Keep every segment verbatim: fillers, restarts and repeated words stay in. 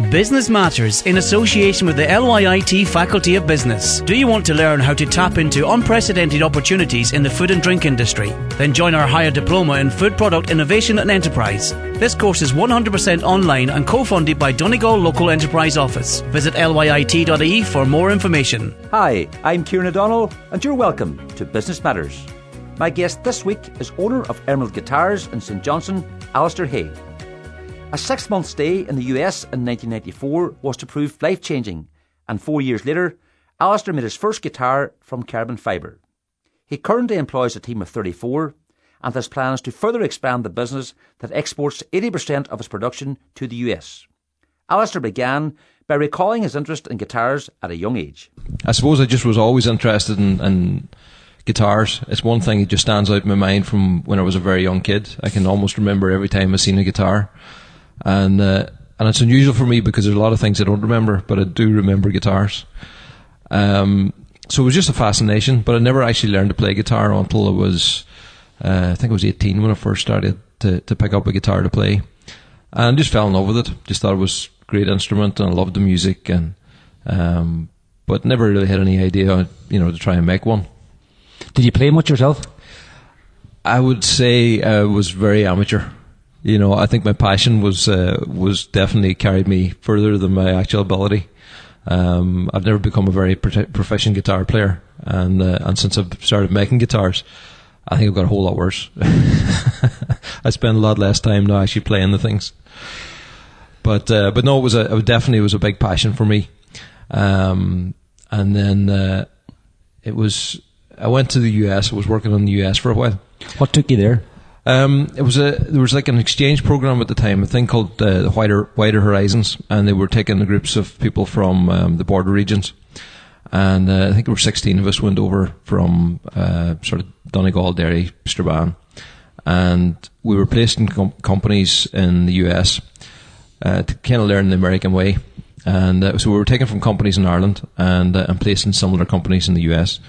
Business Matters in association with the L Y I T Faculty of Business. Do you want to learn how to tap into unprecedented opportunities in the food and drink industry? Then join our higher diploma in Food Product Innovation and Enterprise. This course is one hundred percent online and co-funded by Donegal Local Enterprise Office. Visit L Y I T dot I E for more information. Hi, I'm Kieran O'Donnell and you're welcome to Business Matters. My guest this week is owner of Emerald Guitars in Saint Johnstone, Alistair Hay. A six-month stay in the U S in nineteen ninety-four was to prove life-changing, and four years later, Alistair made his first guitar from carbon fibre. He currently employs a team of thirty-four and has plans to further expand the business that exports eighty percent of its production to the U S. Alistair began by recalling his interest in guitars at a young age. I suppose I just was always interested in, in guitars. It's one thing that just stands out in my mind from when I was a very young kid. I can almost remember every time I've seen a guitar. And uh, and it's unusual for me because there's a lot of things I don't remember, but I do remember guitars. Um, so it was just a fascination, but I never actually learned to play guitar until I was, uh, I think I was eighteen when I first started to, to pick up a guitar to play. And just fell in love with it. Just thought it was a great instrument and I loved the music, and um, but never really had any idea, you know, to try and make one. Did you play much yourself? I would say I was very amateur. You know, I think my passion was uh, was definitely carried me further than my actual ability. Um, I've never become a very pro- proficient guitar player, and uh, and since I've started making guitars, I think I've got a whole lot worse. I spend a lot less time now actually playing the things. But uh, but no, it was a it definitely was a big passion for me. Um, and then uh, it was I went to the U S. I was working in the U S for a while. What took you there? Um, it was a there was like an exchange program at the time, a thing called uh, the Wider Wider Horizons, and they were taking groups of people from um, the border regions, and uh, I think there were sixteen of us went over from uh, sort of Donegal, Derry, Strabane, and we were placed in com- companies in the U S uh, to kind of learn the American way, and uh, so we were taken from companies in Ireland and uh, and placed in similar companies in the U S.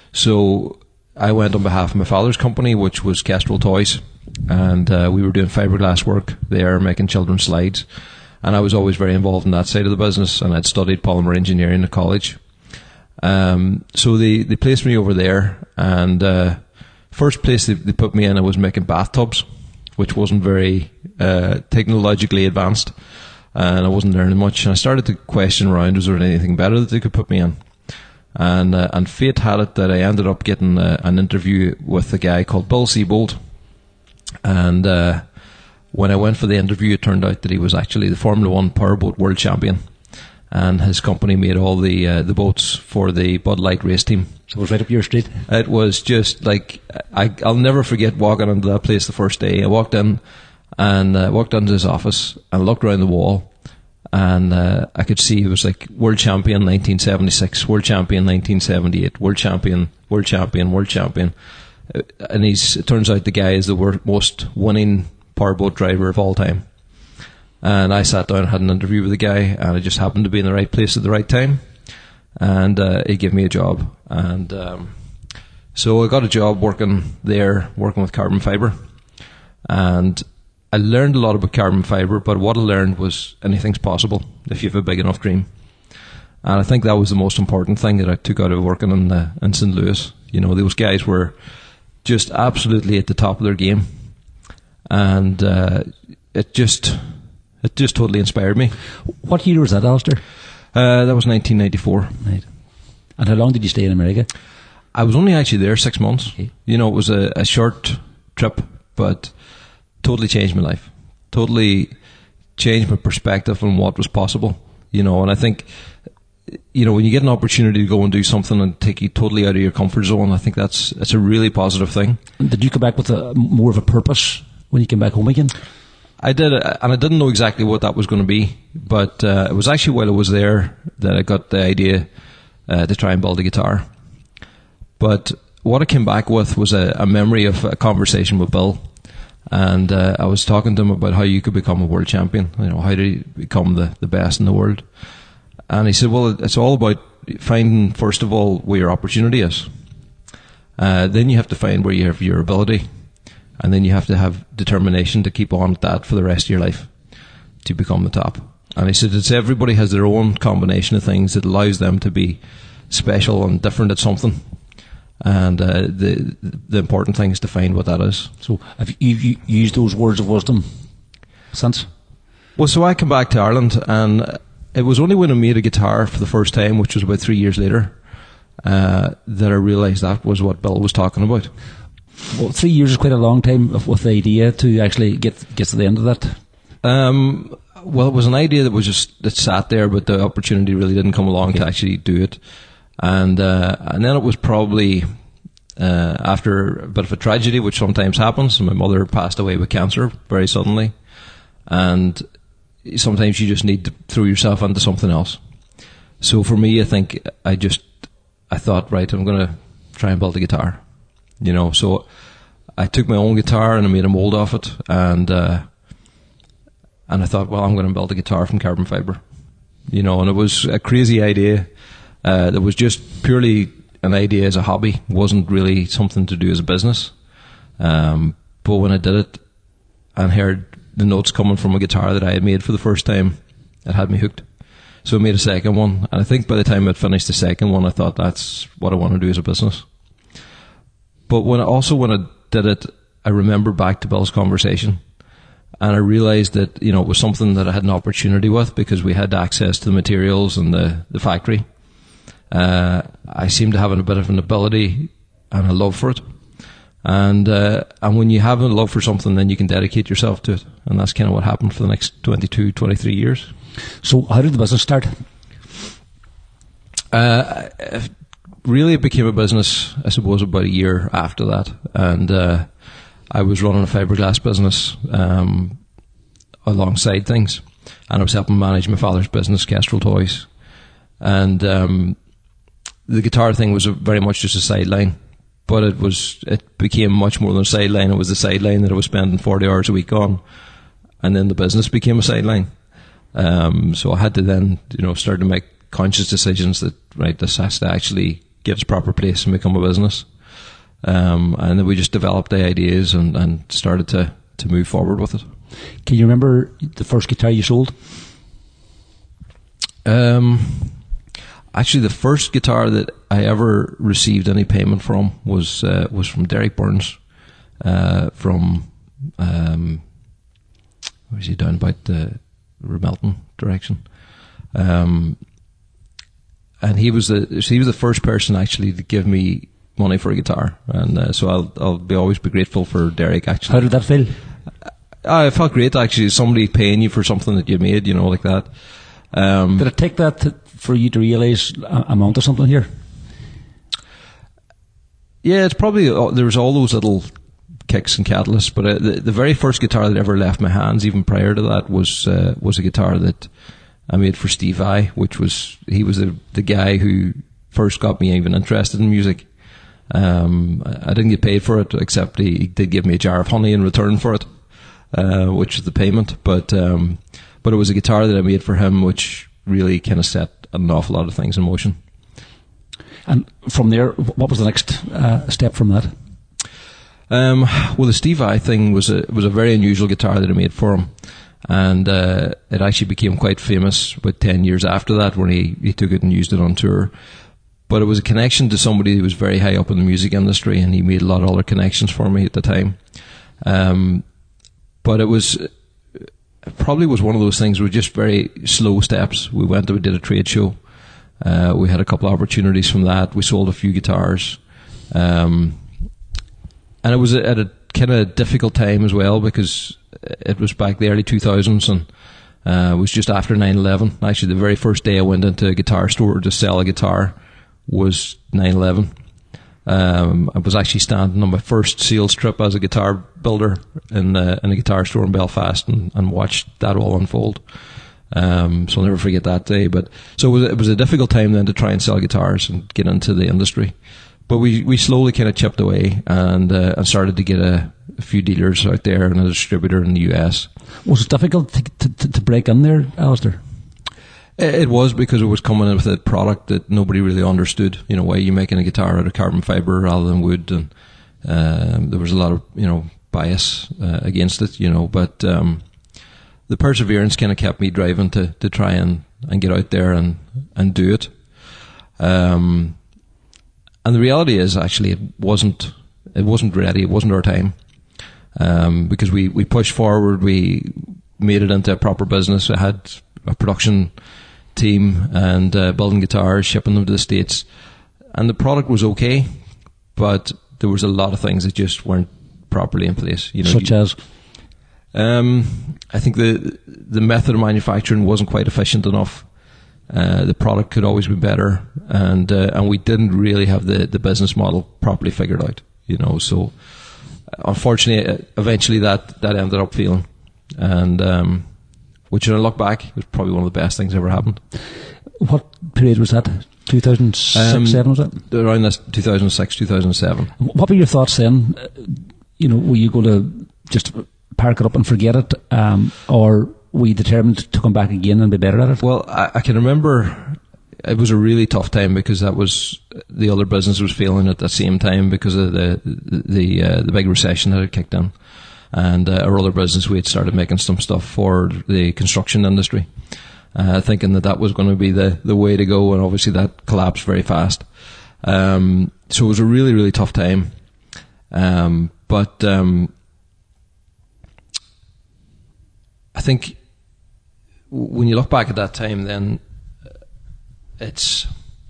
So I went on behalf of my father's company, which was Kestrel Toys, and uh, we were doing fiberglass work there, making children's slides, and I was always very involved in that side of the business, and I'd studied polymer engineering at college. Um, so they, they placed me over there, and uh, first place they, they put me in, I was making bathtubs, which wasn't very uh, technologically advanced, and I wasn't learning much, and I started to question around, was there anything better that they could put me in? And uh, and fate had it that I ended up getting uh, an interview with a guy called Bill Seabold. And uh, when I went for the interview, it turned out that he was actually the Formula One powerboat world champion, and his company made all the uh, the boats for the Bud Light race team. So it was right up your street. It was just like I, I'll never forget walking into that place the first day. I walked in and uh, walked into his office and looked around the wall. And uh, I could see it was like world champion nineteen seventy-six, world champion nineteen seventy-eight, world champion, world champion, world champion. Uh, and he's, it turns out the guy is the wor- most winning powerboat driver of all time. And I sat down and had an interview with the guy, and I just happened to be in the right place at the right time. And uh, he gave me a job. And um, so I got a job working there, working with carbon fibre. And I learned a lot about carbon fibre, but what I learned was anything's possible if you have a big enough dream. And I think that was the most important thing that I took out of working in, uh, in Saint Louis. You know, those guys were just absolutely at the top of their game. And uh, it just it just totally inspired me. What year was that, Alistair? Uh, that was nineteen ninety-four. Right. And how long did you stay in America? I was only actually there six months. Okay. You know, it was a, a short trip, but totally changed my life. Totally changed my perspective on what was possible. You know, and I think, you know, when you get an opportunity to go and do something and take you totally out of your comfort zone, I think that's it's a really positive thing. Did you come back with a, more of a purpose when you came back home again? I did, and I didn't know exactly what that was going to be, but uh, it was actually while I was there that I got the idea uh, to try and build a guitar. But what I came back with was a, a memory of a conversation with Bill, and uh, I was talking to him about how you could become a world champion, you know, how do you become the, the best in the world. And he said, well, it's all about finding, first of all, where your opportunity is. Uh, then you have to find where you have your ability. And then you have to have determination to keep on at that for the rest of your life to become the top. And he said it's everybody has their own combination of things that allows them to be special and different at something. And uh, the the important thing is to find what that is. So have you, you used those words of wisdom since? Well, so I came back to Ireland, and it was only when I made a guitar for the first time, which was about three years later, uh, that I realised that was what Bill was talking about. Well, three years is quite a long time with the idea to actually get get to the end of that. Um, well, it was an idea that was just that sat there, but the opportunity really didn't come along okay. to actually do it. And uh, and then it was probably uh, after a bit of a tragedy, which sometimes happens. My mother passed away with cancer very suddenly, and sometimes you just need to throw yourself into something else. So for me, I think I just I thought, right, I'm going to try and build a guitar. You know, so I took my own guitar and I made a mold of it, and uh, and I thought, well, I'm going to build a guitar from carbon fibre. You know, and it was a crazy idea. Uh, that was just purely an idea as a hobby. Wasn't really something to do as a business. Um, but when I did it and heard the notes coming from a guitar that I had made for the first time, it had me hooked. So I made a second one, and I think by the time I'd finished the second one, I thought that's what I want to do as a business. But when I, also when I did it, I remembered back to Bill's conversation, and I realised that, you know, it was something that I had an opportunity with because we had access to the materials and the, the factory. Uh, I seem to have a bit of an ability and a love for it. And uh, and when you have a love for something, then you can dedicate yourself to it. And that's kind of what happened for the next twenty-two, twenty-three years. So how did the business start? Uh, really, it became a business, I suppose, about a year after that. And uh, I was running a fiberglass business um, alongside things. And I was helping manage my father's business, Kestrel Toys. And um, the guitar thing was a, very much just a sideline. But it was, it became much more than a sideline. It was the sideline that I was spending forty hours a week on. And then the business became a sideline. Um, so I had to then, you know, start to make conscious decisions that, right, this has to actually get its proper place and become a business. Um, and then we just developed the ideas and, and started to, to move forward with it. Can you remember the first guitar you sold? Um, actually, the first guitar that I ever received any payment from was uh, was from Derek Burns, uh, from um, where is he, down about the Ramelton direction, um, and he was the he was the first person actually to give me money for a guitar, and uh, so I'll I'll be always be grateful for Derek. Actually, how did that feel? I, I felt great actually. Somebody paying you for something that you made, you know, like that. Um, Did it take that to, for you to realise I'm onto something here? Yeah, it's probably, uh, there was all those little kicks and catalysts, but uh, the, the very first guitar that ever left my hands, even prior to that, was uh, was a guitar that I made for Steve Vai, which was, he was the, the guy who first got me even interested in music. Um, I didn't get paid for it, except he, he did give me a jar of honey in return for it, uh, which is the payment, but... Um, But it was a guitar that I made for him, which really kind of set an awful lot of things in motion. And from there, what was the next uh, step from that? Um, well, the Steve Vai thing was a was a very unusual guitar that I made for him, and uh, it actually became quite famous about ten years after that when he, he took it and used it on tour. But it was a connection to somebody who was very high up in the music industry, and he made a lot of other connections for me at the time. Um, but it was... It probably was one of those things with just very slow steps. We went and we did a trade show. Uh, we had a couple of opportunities from that. We sold a few guitars. Um, and it was at a kind of difficult time as well because it was back the early two thousands and uh, it was just after nine eleven. Actually, the very first day I went into a guitar store to sell a guitar was nine eleven. Um, I was actually standing on my first sales trip as a guitar builder in, uh, in a guitar store in Belfast and, and watched that all unfold. Um, so I'll never forget that day. But so it was, it was a difficult time then to try and sell guitars and get into the industry. But we, we slowly kind of chipped away and, uh, and started to get a, a few dealers out there and a distributor in the U S. Was it difficult to, to, to break in there, Alistair? It was because it was coming in with a product that nobody really understood. You know, why are you making a guitar out of carbon fibre rather than wood? And um, there was a lot of, you know, bias uh, against it, you know. But um, the perseverance kind of kept me driving to, to try and, and get out there and, and do it. Um, and the reality is, actually, it wasn't, it wasn't ready. It wasn't our time. Um, because we, we pushed forward, we made it into a proper business. I had a production team and uh, building guitars, shipping them to the States. And the product was okay, but there was a lot of things that just weren't properly in place. You know, Such you, as? Um, I think the the method of manufacturing wasn't quite efficient enough. Uh, the product could always be better, and uh, and we didn't really have the, the business model properly figured out. You know, so unfortunately, eventually that, that ended up failing, and um, which, when I look back, was probably one of the best things that ever happened. What period was that? two thousand six, um, seven was it? Around this two thousand six, two thousand seven. What were your thoughts then? Uh, You know, were you going to just park it up and forget it, um, or were you determined to come back again and be better at it? Well, I, I can remember it was a really tough time because that was the other business was failing at the same time because of the the uh, the big recession that had kicked in, and uh, our other business, we had started making some stuff for the construction industry, uh, thinking that that was going to be the the way to go, and obviously that collapsed very fast. Um, so it was a really really tough time. Um, but um, I think when you look back at that time, then it's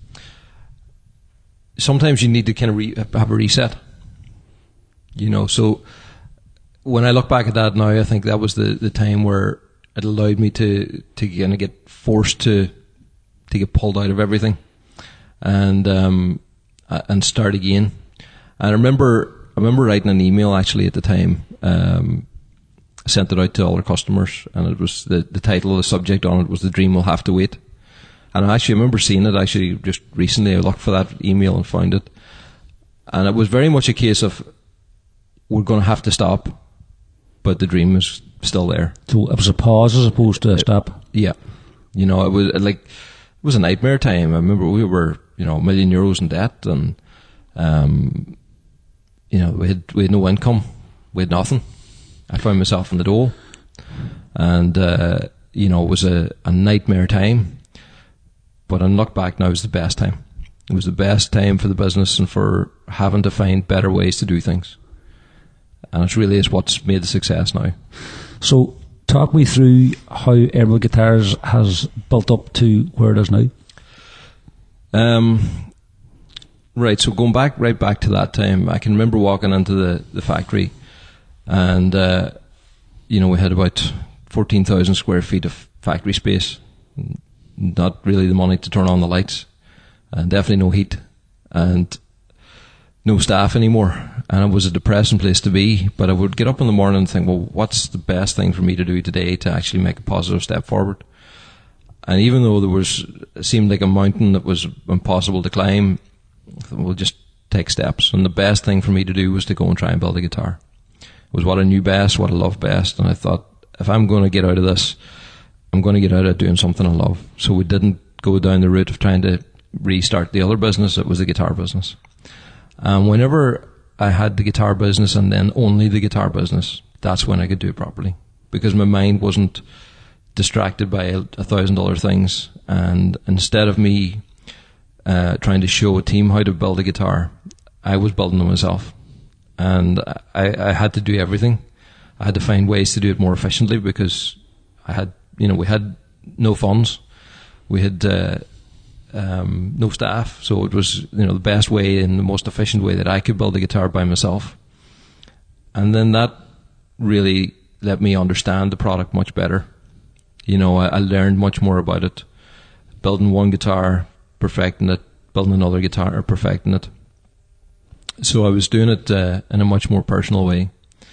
sometimes you need to kind of re- have a reset, you know. So when I look back at that now, I think that was the, the time where it allowed me to to kind of get forced to to get pulled out of everything and um, and start again. And I remember. I remember writing an email actually at the time. Um, I sent it out to all our customers, and it was the, the title of the subject on it was "The Dream Will Have to Wait." And I actually remember seeing it actually just recently. I looked for that email and found it, and it was very much a case of we're going to have to stop, but the dream is still there. So it was a pause as opposed to a stop. Uh, yeah, you know, it was like it was a nightmare time. I remember we were, you know, a million euros in debt, and um. You know, we had we had no income, we had nothing. I found myself in the dole, and uh, you know, it was a, a nightmare time. But I look back now, it was the best time. It was the best time for the business and for having to find better ways to do things. And it really is what's made the success now. So, talk me through how Emerald Guitars has built up to where it is now. Um. Right, so going back right back to that time, I can remember walking into the, the factory, and uh, you know, we had about fourteen thousand square feet of factory space. Not really the money to turn on the lights, and definitely no heat, and no staff anymore. And it was a depressing place to be. But I would get up in the morning and think, well, what's the best thing for me to do today to actually make a positive step forward? And even though there was, it seemed like a mountain that was impossible to climb, we'll just take steps. And the best thing for me to do was to go and try and build a guitar. It was what I knew best, what I loved best. And I thought, if I'm going to get out of this, I'm going to get out of doing something I love. So we didn't go down the route of trying to restart the other business. It was the guitar business. And whenever I had the guitar business and then only the guitar business, that's when I could do it properly. Because my mind wasn't distracted by a, a thousand other things. And instead of me Uh, trying to show a team how to build a guitar, I was building them myself, and I, I had to do everything. I had to find ways to do it more efficiently because I had, you know, we had no funds, we had uh, um, no staff, so it was, you know, the best way and the most efficient way that I could build a guitar by myself. And then that really let me understand the product much better. You know, I, I learned much more about it, building one guitar, perfecting it, building another guitar, perfecting it. So I was doing it uh, in a much more personal way.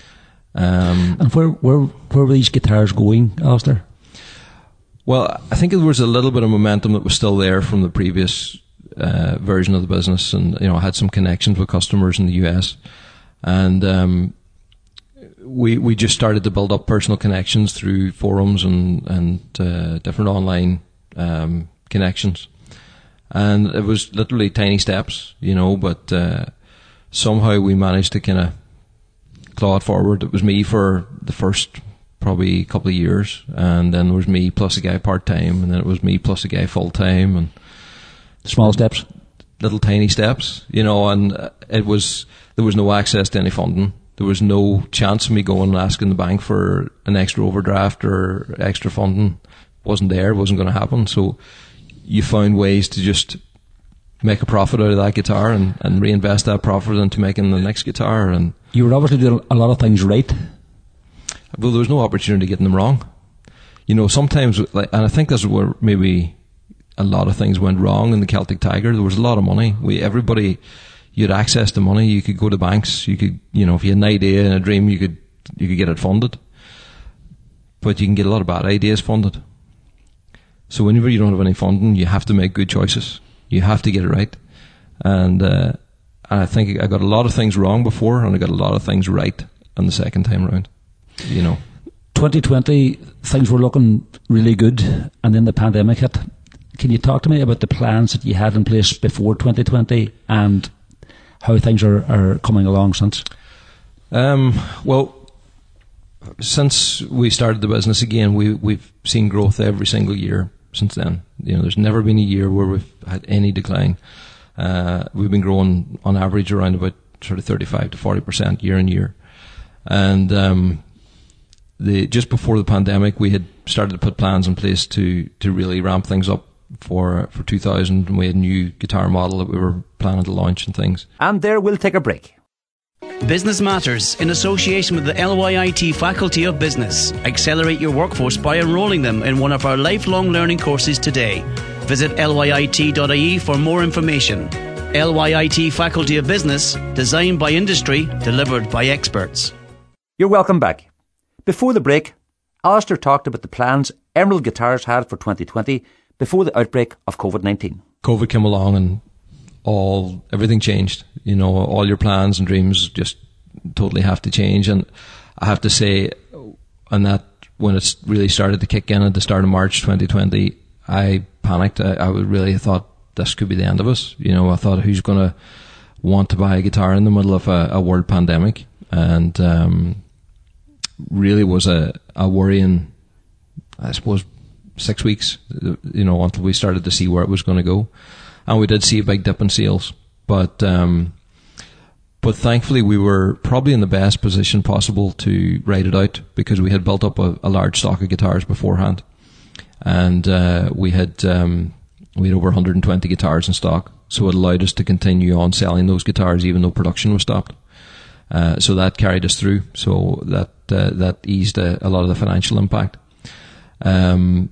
Um, and where, where where were these guitars going, Alistair? Well, I think there was a little bit of momentum that was still there from the previous uh, version of the business, and you know, I had some connections with customers in the U S, and um, we we just started to build up personal connections through forums and and uh, different online um, connections. And it was literally tiny steps, you know, but uh, somehow we managed to kind of claw it forward. It was me for the first probably a couple of years, and then there was me plus a guy part time, and then it was me plus a guy full time, and small steps, little tiny steps, you know. And it was there was no access to any funding. There was no chance of me going and asking the bank for an extra overdraft or extra funding. Wasn't there. It wasn't going to happen. So you found ways to just make a profit out of that guitar and, and reinvest that profit into making the next guitar. And you were obviously doing a lot of things right. Well, there was no opportunity getting them wrong. You know, sometimes, like, and I think that's where maybe a lot of things went wrong in the Celtic Tiger. There was a lot of money. We everybody, you had access to money. You could go to banks. You could, you know, if you had an idea and a dream, you could you could get it funded. But you can get a lot of bad ideas funded. So whenever you don't have any funding, you have to make good choices. You have to get it right. And uh, I think I got a lot of things wrong before, and I got a lot of things right on the second time around. You know, twenty twenty, things were looking really good, and then the pandemic hit. Can you talk to me about the plans that you had in place before twenty twenty and how things are, are coming along since? Um, well, since we started the business again, we, we've seen growth every single year since then. You know, there's never been a year where we've had any decline. Uh, we've been growing on average around about sort of thirty-five to forty percent year on year. And um, the just before the pandemic, we had started to put plans in place to, to really ramp things up for for two thousand, and we had a new guitar model that we were planning to launch and things. And there we'll take a break. Business Matters, in association with the L Y I T Faculty of Business. Accelerate your workforce by enrolling them in one of our lifelong learning courses today. Visit L Y I T dot I E for more information. L Y I T Faculty of Business, designed by industry, delivered by experts. You're welcome back. Before the break, Alistair talked about the plans Emerald Guitars had for twenty twenty before the outbreak of COVID nineteen. COVID came along and all everything changed. You know, all your plans and dreams just totally have to change. And I have to say, and that when it really started to kick in at the start of March twenty twenty, I panicked. I, I really thought this could be the end of us. You know, I thought, who's going to want to buy a guitar in the middle of a, a world pandemic? And um, really was a, a worrying, I suppose, six weeks, you know, until we started to see where it was going to go. And we did see a big dip in sales. But um, but thankfully we were probably in the best position possible to ride it out, because we had built up a, a large stock of guitars beforehand. And uh, we had um, we had over one hundred twenty guitars in stock. So it allowed us to continue on selling those guitars even though production was stopped. Uh, so that carried us through. So that uh, that eased a, a lot of the financial impact. Um,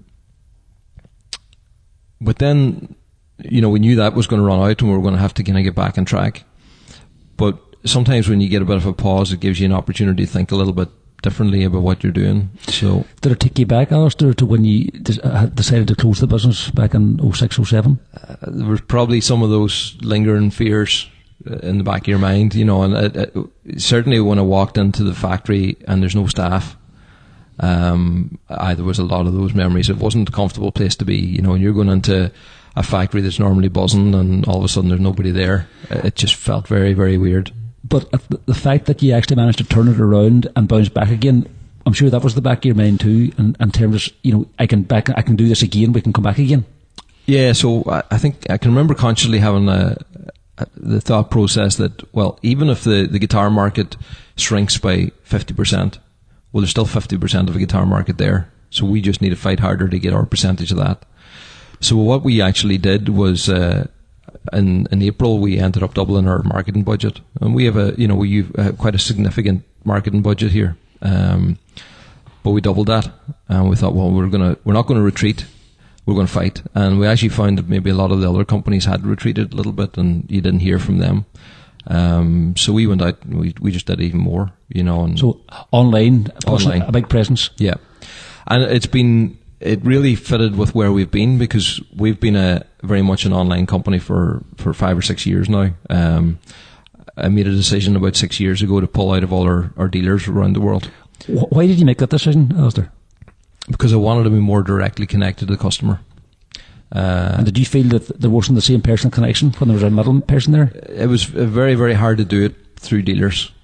but then, you know, we knew that was going to run out and we were going to have to kind of get back on track. But sometimes when you get a bit of a pause, it gives you an opportunity to think a little bit differently about what you're doing. So, did it take you back, Alistair, to when you decided to close the business back in oh six, oh seven? Uh, there was probably some of those lingering fears in the back of your mind, you know, and it, it, certainly when I walked into the factory and there's no staff, um, I, there was a lot of those memories. It wasn't a comfortable place to be, you know, and you're going into a factory that's normally buzzing and all of a sudden there's nobody there. It just felt very, very weird. But the fact that you actually managed to turn it around and bounce back again, I'm sure that was the back of your mind too, in, in terms of, you know, I can back, I can do this again, we can come back again. Yeah, so I, I think I can remember consciously having a, a, the thought process that, well, even if the, the guitar market shrinks by fifty percent, well, there's still fifty percent of a guitar market there. So we just need to fight harder to get our percentage of that. So what we actually did was, uh, in, in April, we ended up doubling our marketing budget. And we have a, you know, we have quite a significant marketing budget here. Um, but we doubled that. And we thought, well, we're gonna, we're not going to retreat. We're going to fight. And we actually found that maybe a lot of the other companies had retreated a little bit and you didn't hear from them. Um, so we went out and we, we just did even more, you know. And so online, online, a big presence. Yeah. And it's been, it really fitted with where we've been, because we've been a very much an online company for, for five or six years now. Um, I made a decision about six years ago to pull out of all our, our dealers around the world. Why did you make that decision, Alistair? Because I wanted to be more directly connected to the customer. Uh, and did you feel that there wasn't the same personal connection when there was a middle person there? It was very, very hard to do it through dealers.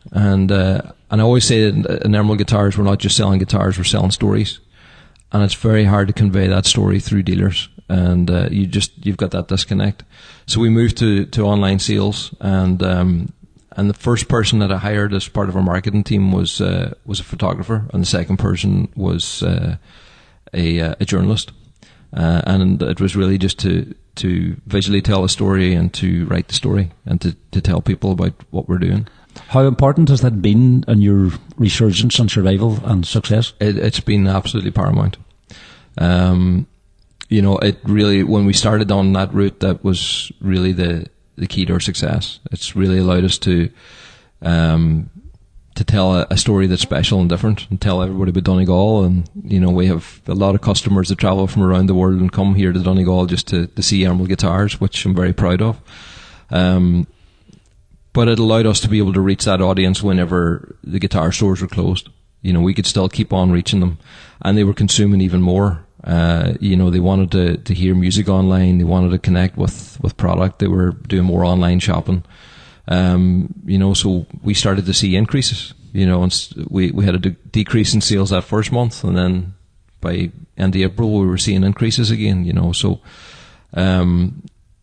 And uh, and I always say that in Emerald Guitars, we're not just selling guitars, we're selling stories. And it's very hard to convey that story through dealers. And uh, you just, you've got that disconnect. So we moved to, to online sales, and um, and the first person that I hired as part of our marketing team was uh, was a photographer, and the second person was uh, a, a journalist. Uh, and it was really just to, to visually tell a story and to write the story and to, to tell people about what we're doing. How important has that been in your resurgence and survival and success? It, it's been absolutely paramount. Um, you know, it really, when we started on that route, that was really the, the key to our success. It's really allowed us to, um, to tell a, a story that's special and different, and tell everybody about Donegal. And, you know, we have a lot of customers that travel from around the world and come here to Donegal just to, to see Emerald Guitars, which I'm very proud of. Um, but it allowed us to be able to reach that audience whenever the guitar stores were closed. You know, we could still keep on reaching them, and they were consuming even more. Uh, you know, they wanted to, to hear music online. They wanted to connect with, with product. They were doing more online shopping. Um, you know, so we started to see increases, you know, and we, we had a de- decrease in sales that first month, and then by end of April we were seeing increases again, you know, so, um,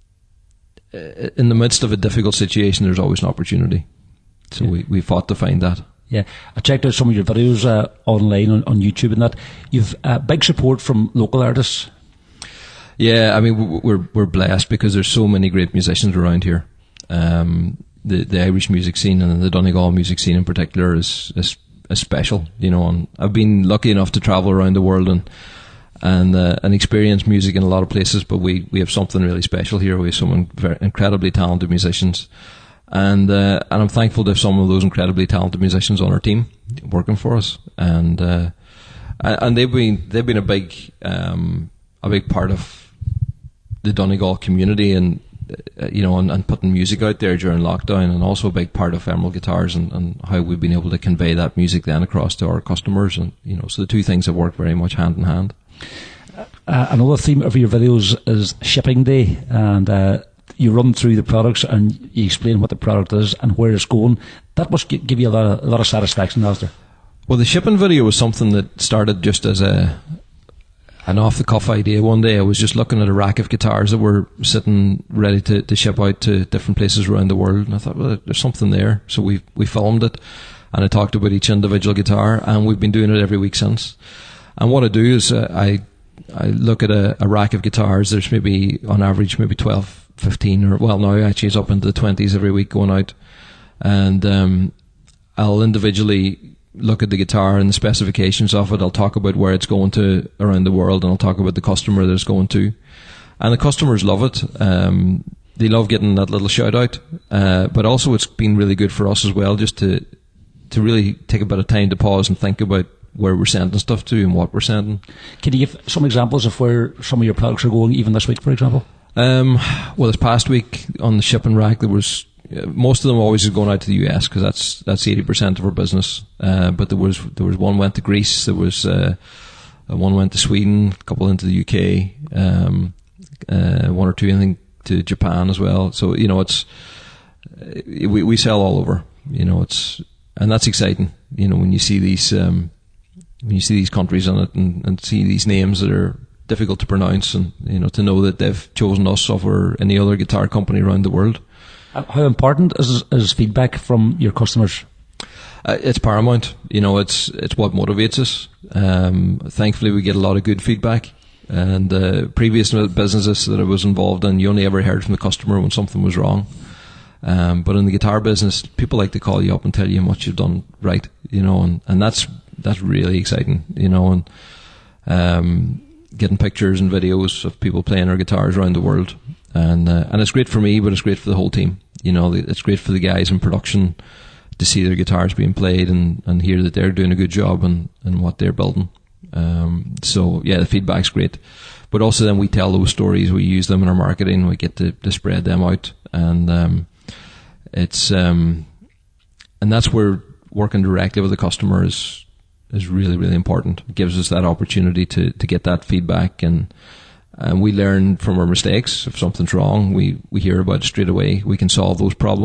in the midst of a difficult situation, there's always an opportunity. So yeah. we, we fought to find that. Yeah, I checked out some of your videos uh, online on, on YouTube and that. You've uh, big support from local artists. Yeah, I mean, we're we're blessed because there's so many great musicians around here. Um, the the Irish music scene and the Donegal music scene in particular is is, is special, you know. And I've been lucky enough to travel around the world and and uh, and experience music in a lot of places. But we, we have something really special here. We have some very incredibly talented musicians. And uh, and I'm thankful to have some of those incredibly talented musicians on our team working for us, and uh, and they've been they've been a big um, a big part of the Donegal community, and uh, you know, and, and putting music out there during lockdown, and also a big part of Emerald Guitars and, and how we've been able to convey that music then across to our customers, and you know, so the two things have worked very much hand in hand. Uh, another theme of your videos is shipping day, and. Uh, You run through the products and you explain what the product is and where it's going. That must give you a lot of, a lot of satisfaction, Alistair. Well, the shipping video was something that started just as a an off-the-cuff idea. One day I was just looking at a rack of guitars that were sitting ready to, to ship out to different places around the world, and I thought, well, there's something there. So we we filmed it, and I talked about each individual guitar, and we've been doing it every week since. And what I do is uh, I I look at a, a rack of guitars. There's maybe, on average, maybe twelve, fifteen, or well now actually it's up into the twenties every week going out, and um, I'll individually look at the guitar and the specifications of it. I'll talk about where it's going to around the world, and I'll talk about the customer that it's going to, and the customers love it. Um, they love getting that little shout out, uh, but also it's been really good for us as well, just to to really take a bit of time to pause and think about where we're sending stuff to and what we're sending. Can you give some examples of where some of your products are going, even this week, for example? Um, well, this past week on the shipping rack, there was uh, most of them always going out to the U S because that's that's eighty percent of our business. Uh, but there was there was one went to Greece, there was uh, one went to Sweden, a couple into the U K, um, uh, one or two I think to Japan as well. So you know, it's we we sell all over. You know, it's and that's exciting. You know, when you see these um, when you see these countries on it and, and see these names that are difficult to pronounce, and you know, to know that they've chosen us over any other guitar company around the world. How important is is feedback from your customers? Uh, it's paramount. You know, it's it's what motivates us. Um, thankfully, we get a lot of good feedback. And uh, previous businesses that I was involved in, you only ever heard from the customer when something was wrong. Um, but in the guitar business, people like to call you up and tell you how much you've done right. You know, and, and that's that's really exciting. You know, and um. getting pictures and videos of people playing our guitars around the world, and uh, and it's great for me, but it's great for the whole team. You know, it's great for the guys in production to see their guitars being played and, and hear that they're doing a good job and and what they're building. Um, so yeah, the feedback's great, but also then we tell those stories, we use them in our marketing, we get to, to spread them out, and um, it's um, and that's where working directly with the customer is. is really, really important. It gives us that opportunity to, to get that feedback, and and we learn from our mistakes. If something's wrong, we, we hear about it straight away. We can solve those problems.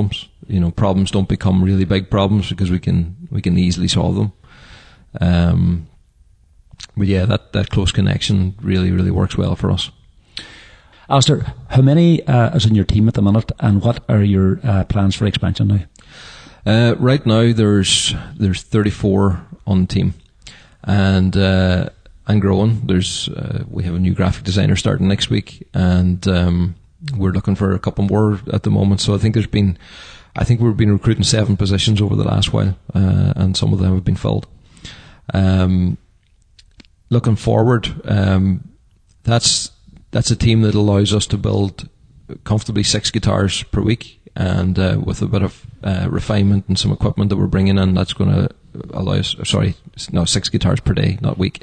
you know, problems don't become really big problems because we can we can easily solve them. Um, but yeah, that, that close connection really, really works well for us. Alistair, how many uh, is in your team at the minute, and what are your uh, plans for expansion now? Uh, right now, there's there's thirty-four on the team, and uh, and growing. There's uh, we have a new graphic designer starting next week, and um, we're looking for a couple more at the moment. So I think there's been, I think we've been recruiting seven positions over the last while, uh, and some of them have been filled. Um, looking forward, um, that's that's a team that allows us to build comfortably six guitars per week, and uh, with a bit of uh, refinement and some equipment that we're bringing in, that's going to allow us. Sorry, no, six guitars per day, not week.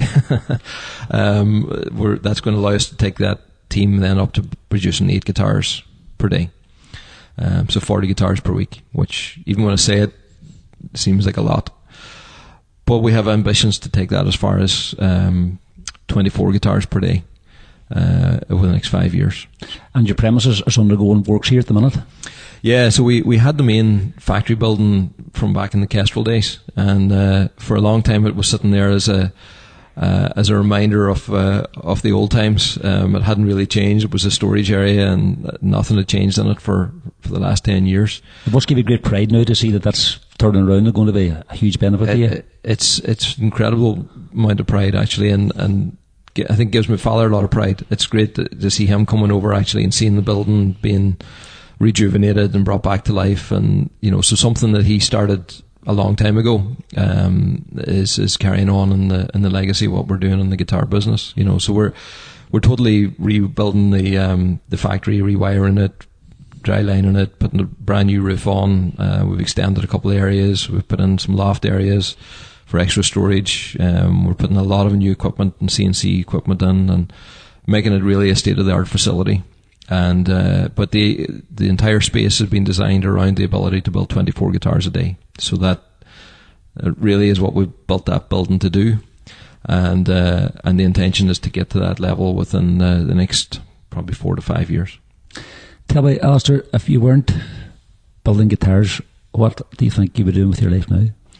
um, we're, that's going to allow us to take that team then up to producing eight guitars per day. Um, so forty guitars per week, which even when I say it, seems like a lot. But we have ambitions to take that as far as um, twenty-four guitars per day uh, over the next five years. And your premises is undergoing works here at the minute? Yeah, so we, we had the main factory building from back in the Kestrel days, and uh, for a long time it was sitting there as a uh, as a reminder of uh, of the old times. Um, it hadn't really changed. It was a storage area, and nothing had changed in it for, for the last ten years. It must give you great pride now to see that that's turning around and going to be a huge benefit it, to you. It's it's incredible amount of pride actually, and and I think gives my father a lot of pride. It's great to, to see him coming over actually and seeing the building being rejuvenated and brought back to life, and you know, so something that he started a long time ago um, is is carrying on in the in the legacy of what we're doing in the guitar business. You know, so we're we're totally rebuilding the um, the factory, rewiring it, dry lining it, putting a brand new roof on. Uh, we've extended a couple of areas. We've put in some loft areas for extra storage. Um, we're putting a lot of new equipment and C N C equipment in, and making it really a state of the art facility. And uh, but the the entire space has been designed around the ability to build twenty-four guitars a day. So that uh, really is what we've built that building to do, and uh, and the intention is to get to that level within uh, the next probably four to five years. Tell me, Alistair, if you weren't building guitars, what do you think you would be doing with your life now?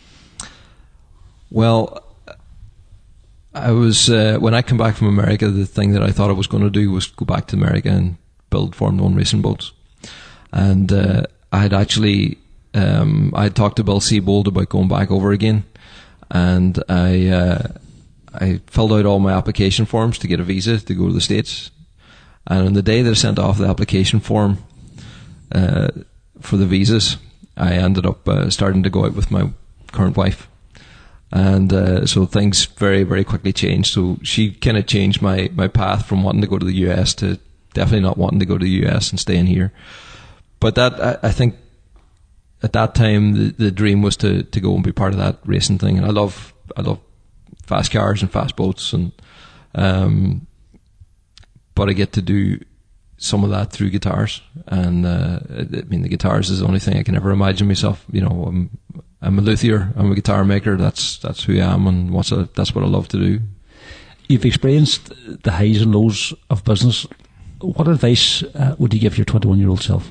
Well, I was uh, when I came back from America, the thing that I thought I was going to do was go back to America and build Formula One racing boats. And uh, I had actually um, I had talked to Bill Seabold about going back over again, and I uh, I filled out all my application forms to get a visa to go to the States. And on the day that I sent off the application form uh, for the visas, I ended up uh, starting to go out with my current wife. And uh, so things very, very quickly changed. So she kind of changed my, my path from wanting to go to the U S to definitely not wanting to go to the U S and staying here. But that, I, I think, at that time, the, the dream was to, to go and be part of that racing thing. And I love, I love fast cars and fast boats, and um, but I get to do some of that through guitars. And uh, I mean, the guitars is the only thing I can ever imagine myself. You know, I'm, I'm a luthier. I'm a guitar maker. That's that's who I am, and what's a, that's what I love to do. You've experienced the highs and lows of business. What advice uh, would you give your twenty-one-year-old self?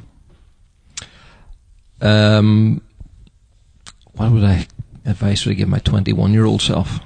Um, what would I advice would I give my twenty-one-year-old self?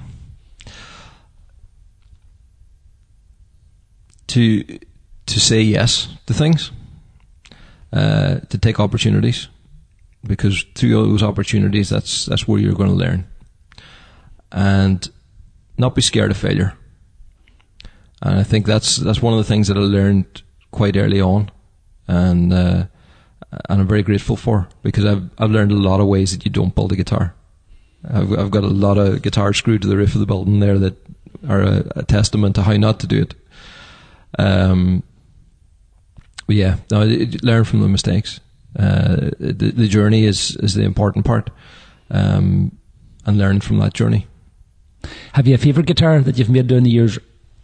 To to say yes to things, uh, to take opportunities. Because through those opportunities, that's that's where you're going to learn, and not be scared of failure. And I think that's that's one of the things that I learned quite early on, and uh, and I'm very grateful for, because I've I've learned a lot of ways that you don't build a guitar. I've I've got a lot of guitars screwed to the roof of the building there that are a, a testament to how not to do it. Um, but yeah, no, learn from the mistakes. Uh, the, the journey is, is the important part, um, and learn from that journey. Have you a favourite guitar that you've made down the years?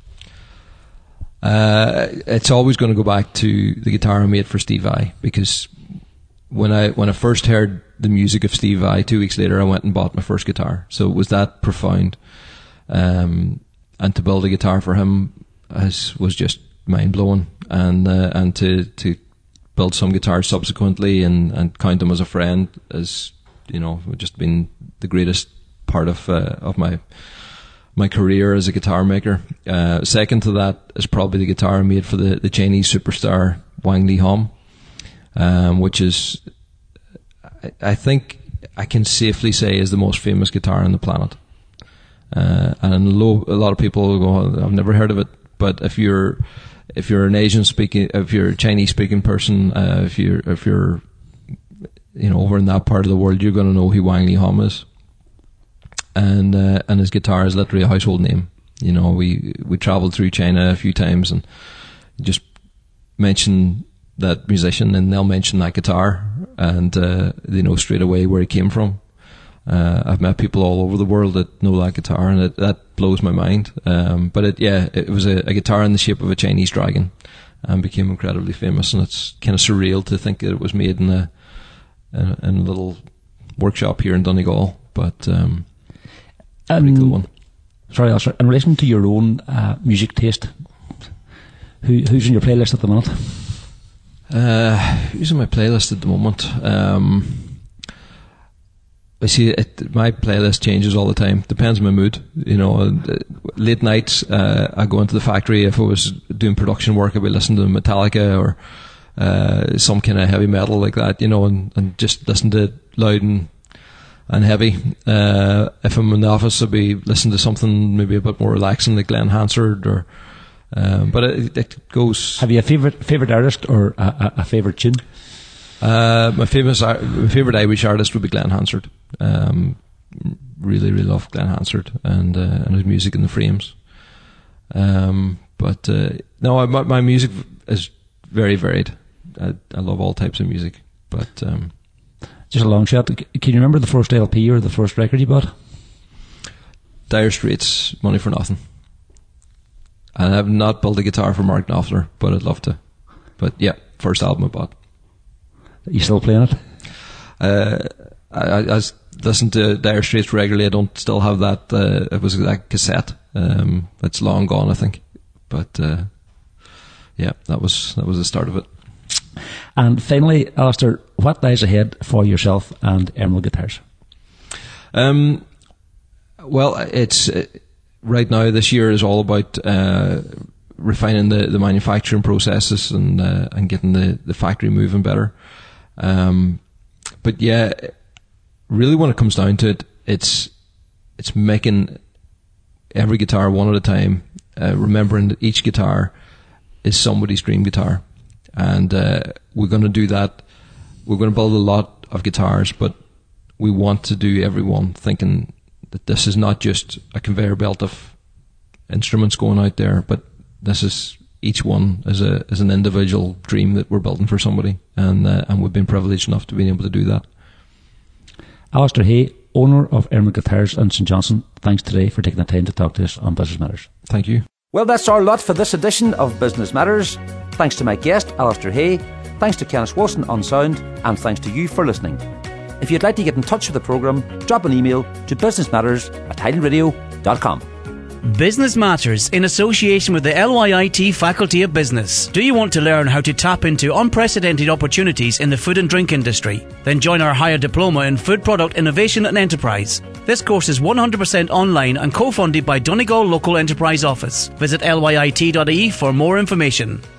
Uh, it's always going to go back to the guitar I made for Steve Vai, because when I when I first heard the music of Steve Vai, two weeks later I went and bought my first guitar. So it was that profound, um, and to build a guitar for him has, was just mind blowing, and uh, and to to built some guitars subsequently and, and count them as a friend, as you know, just been the greatest part of uh, of my my career as a guitar maker. Uh, second to that is probably the guitar I made for the, the Chinese superstar Wang Lihom, um, which is, I, I think I can safely say, is the most famous guitar on the planet. Uh, and lo- a lot of people go, I've never heard of it. But if you're if you're an Asian speaking, if you're a Chinese speaking person, uh, if you're if you're you know over in that part of the world, you're going to know who Wang Lihom is. And uh, and his guitar is literally a household name. You know, we we travelled through China a few times and just mention that musician, and they'll mention that guitar, and uh, they know straight away where he came from. Uh, I've met people all over the world that know that guitar, and it, that blows my mind. Um, but it, yeah, it was a, a guitar in the shape of a Chinese dragon, and became incredibly famous. And it's kind of surreal to think that it was made in a in a, in a little workshop here in Donegal. But um, Um, pretty cool one. Sorry, Alistair, in relation to your own uh, music taste, who, who's in your playlist at the moment? Uh, who's on my playlist at the moment? Um, I see it, my playlist changes all the time. Depends on my mood. You know, uh, late nights, uh, I go into the factory. If I was doing production work, I'd be listening to Metallica or uh, some kind of heavy metal like that, you know, and, and just listen to it loud and and heavy. Uh, if I'm in the office, I'll be listening to something maybe a bit more relaxing, like Glenn Hansard, or um, but it, it goes. Have you a favourite favourite artist or a, a, a favourite tune? Uh, my famous, my favourite Irish artist would be Glenn Hansard. Um, really, really love Glenn Hansard and uh, and his music in the Frames. Um, but uh, no, my, my music is very varied. I, I love all types of music, but. Um, Just a long shot. Can you remember the first L P or the first record you bought? Dire Straits, Money for Nothing. And I've not built a guitar for Mark Knopfler, but I'd love to. But yeah, first album I bought. You still playing it? Uh, I, I, I listen to Dire Straits regularly. I don't still have that. Uh, it was that cassette. Um, it's long gone, I think. But uh, yeah, that was that was the start of it. And finally, Alistair, what lies ahead for yourself and Emerald Guitars? Um, well, it's uh, right now. This year is all about uh, refining the, the manufacturing processes and uh, and getting the, the factory moving better. Um, but yeah, really, when it comes down to it, it's it's making every guitar one at a time. Uh, remembering that each guitar is somebody's dream guitar. And uh, we're going to do that. We're going to build a lot of guitars, but we want to do every one thinking that this is not just a conveyor belt of instruments going out there, but this is each one as a as an individual dream that we're building for somebody, and uh, and we've been privileged enough to be able to do that. Alistair Hay, owner of Emerald Guitars in Saint Johnstone, thanks today for taking the time to talk to us on Business Matters. Thank you. Well, that's our lot for this edition of Business Matters. Thanks to my guest, Alistair Hay, thanks to Kenneth Wilson on sound, and thanks to you for listening. If you'd like to get in touch with the programme, drop an email to businessmatters at highland radio dot com. Business Matters in association with the L Y I T Faculty of Business. Do you want to learn how to tap into unprecedented opportunities in the food and drink industry? Then join our higher diploma in Food Product Innovation and Enterprise. This course is one hundred percent online and co-funded by Donegal Local Enterprise Office. Visit L Y I T dot I E for more information.